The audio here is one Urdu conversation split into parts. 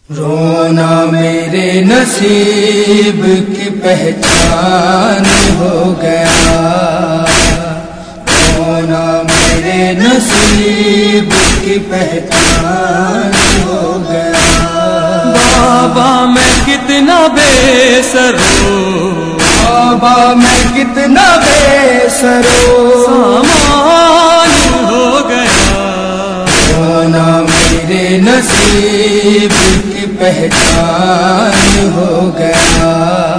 رونا میرے نصیب کی پہچان ہو گیا، رونا میرے نصیب کی پہچان ہو گیا۔ بابا میں کتنا بے سر ہوں، بابا میں کتنا بے سر ہوں، سامان ہو گیا۔ رونا میرے نصیب کی پہچان ہو گیا،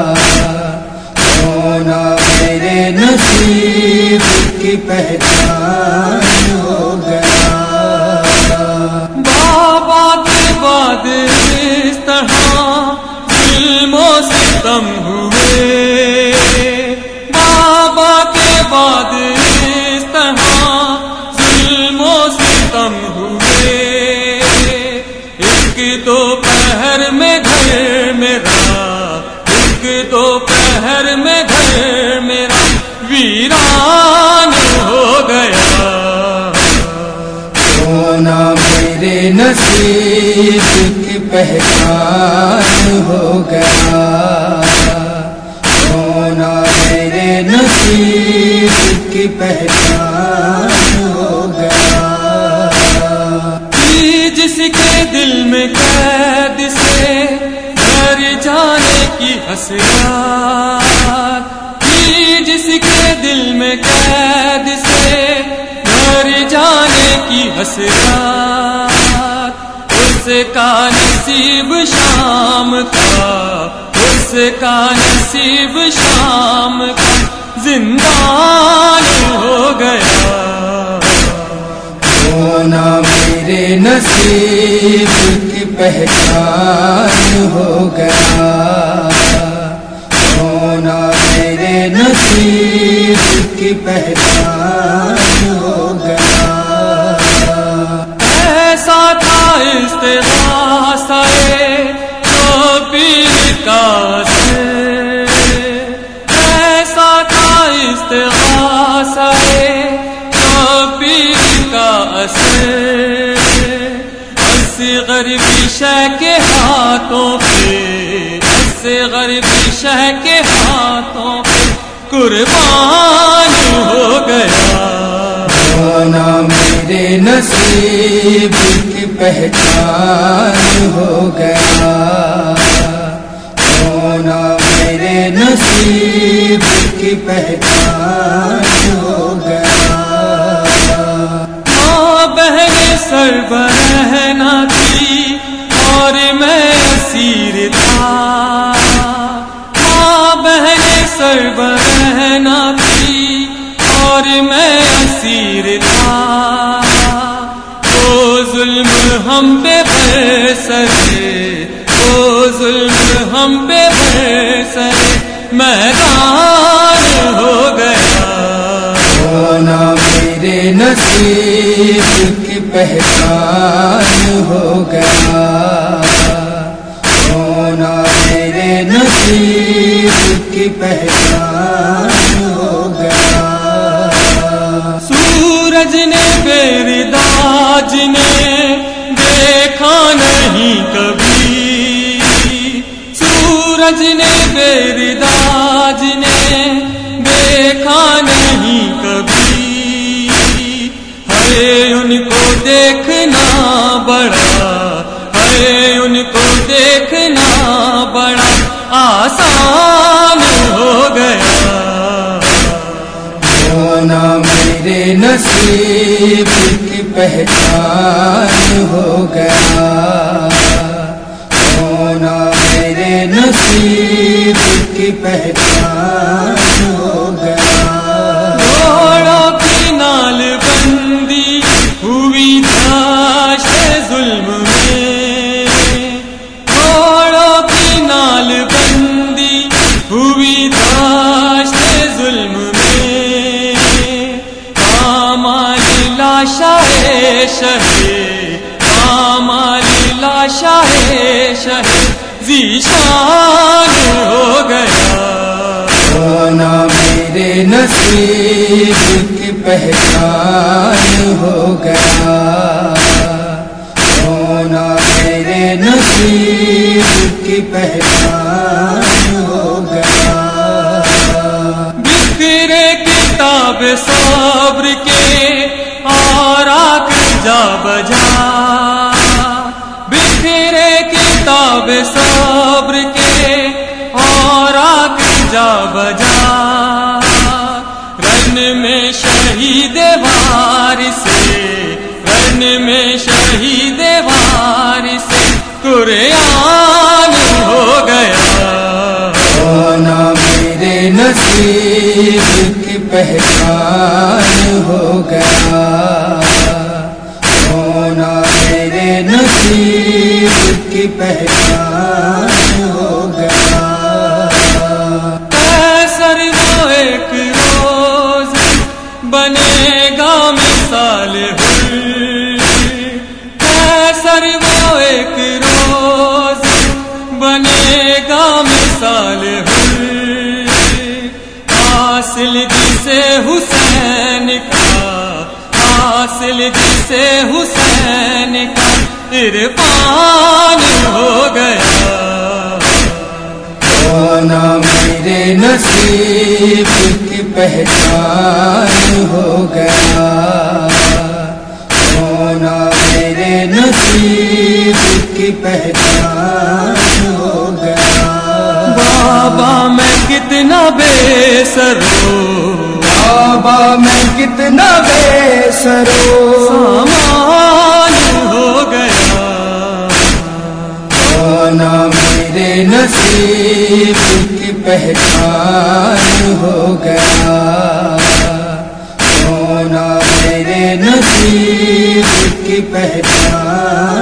رونا میرے نصیب کی پہچان ہو گیا۔ بابا کے بعد اس طرح ظلم و ستم ہوئے، بابا کے بعد اس طرح ظلم و ستم ہوئے۔ ایک دوپہر میں گھر میرا، ایک دوپہر میں گھر میرا ویران ہو گیا۔ رونا میرے نصیب کی پہچان ہو گیا، رونا میرے نصیب کی پہچان ہو گیا۔ جس کے دل میں قید سے گھر جانے کی حسرت، جس کے دل میں قید سے گھر جانے کی حسرت، اس کا نصیب شام کا، اس کا نصیب شام کا زندان ہو گیا۔ رونا میرے نصیب کی پہچان ہو گیا، رونا میرے نصیب کی پہچان ہو گیا۔ ایسا تھا استغاثہ جو پیر کا اثر، ایسا تھا استغاثہ جو پیر کا اثر، اصغر بھی شہ کے ہاتھوں پہ، اصغر بھی شہ کے ہاتھوں پہ قربان ہو گیا۔ رونا میرے نصیب کی پہچان ہو گیا، رونا میرے نصیب کی پہچان ہو گیا۔ ماں بہن سربراہ نہ تھی اور میں اسیر تھا، ماں بہن سربراہ نہ تھی اور میں اسیر تھا۔ وہ ظلم ہم پہ برسے، وہ ظلم ہم پہ برسے، میدان ہو گیا۔ رونا میرے نصیب کی پہچان ہو گیا، رونا میرے نصیب کی پہچان ہو گیا۔ سورج نے بیرداج نے دیکھا نہیں کبھی، سورج نے بیرداج نے دیکھا نہیں کبھی، ہے ان کو دیکھنا بڑا، ہے ان کو دیکھنا بڑا آسان ہو گیا۔ رونا میرے نصیب کی پہچان ہو گیا، رونا میرے نصیب کی پہچان ہو گیا۔ گھوڑوں کی نال بندی ہوئی داشت ظلم میں، گھوڑوں کی نال بندی ہوئی داشت ظلم میں، پامال لاشا شہے، پامال لاشا شہے ذیشان ہو گیا۔ رونا میرے نصیب کی پہچان ہو گیا، رونا میرے نصیب نصیب کی پہچان ہو گیا. بکھرے کتاب صبر کے اور آگ جا بجا، بکھرے کتاب صبر کے اور آگ جا بجا، رن میں شہید وارث سے، رن میں شہید وارث سے قرآن ہو گیا. ہونا میرے نصیب کی پہچان ہو گیا، ہونا میرے نصیب کی پہچان ہو گیا. قیصر وہ ایک روز بنے گا مثال حر، قیصر وہ ایک روز بنے گا مثال حر، حاصل جسے حسین کا، حاصل جسے حسین کا عرفان ہو گیا. ہونا میرے نصیب کی پہچان ہو گیا، ہونا میرے نصیب کی پہچان ہو گیا. بابا میں کتنا بے سر ہوں، بابا میں کتنا بے سر ہوں، سامان ہو گیا. ہونا میرے نصیب کی پہچان ہو گیا، ہونا میرے نصیب کی پہچان